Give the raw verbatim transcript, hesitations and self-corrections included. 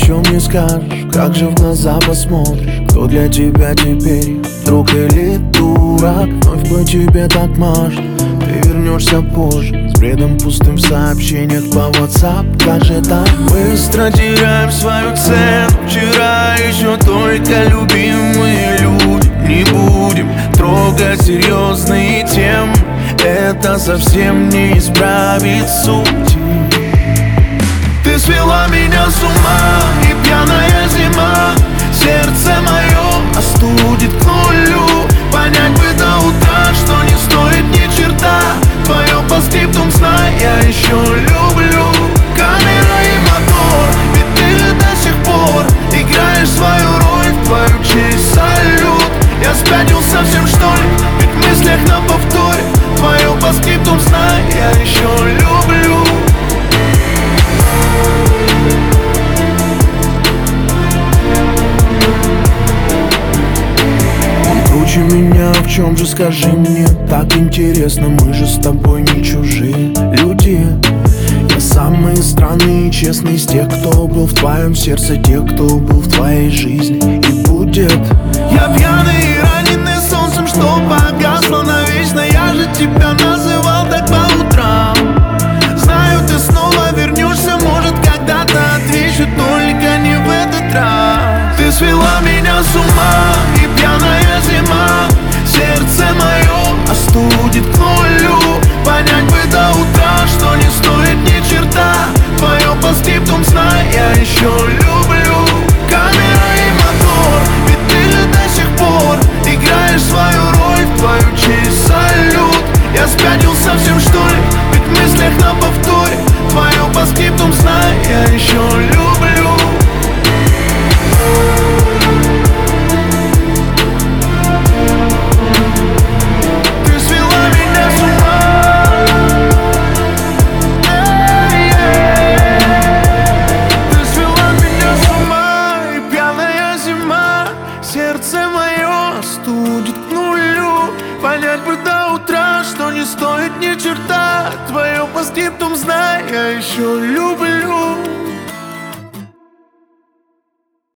чем не скажешь, как же в глаза посмотришь. Кто для тебя теперь, друг или дурак? Вновь по тебе так машет, ты вернешься позже с бредом пустым в сообщениях по WhatsApp. Как же так быстро теряем свою цену? Вчера еще только любимые люди. Не будем трогать серьезные темы, это совсем не исправит суть. Ты свела меня с ума, и пьяная зима сердце мое остудит к нулю. Понять бы до утра, что не стоит ни черта. Твое постскриптум, знай, я еще люблю. Камера и мотор, ведь ты же до сих пор играешь свою роль, в твою честь салют. Я спятил совсем что ли, ведь в мыслях на повторе. Твое постскриптум, знай, я еще люблю. Круче меня, в чем же, скажи мне, так интересно, мы же с тобой не чужие люди. Я самый странный и честный из тех, кто был в твоем сердце, тех, кто был в твоей жизни и будет. Я пьяный и раненый солнцем, что погасло навечно. Я же тебя называл так по утрам. Знаю, ты снова вернешься, может, когда-то отвечу, только не в этот раз. Ты свела меня с ума, и пьяная зима сердце мое остудит к нулю. Понять бы до утра, что не стоит ни черта. Твое постскриптум, знай, я еще люблю. Камера и мотор, ведь ты же до сих пор играешь свою роль, в твою честь салют. Я спятил совсем что ли, ведь в мыслях на повторе. Твое постскриптум, знай, я еще люблю. Сердце мое остудит к нулю. Понять бы до утра, что не стоит ни черта. Твое постскриптум, знай, я еще люблю.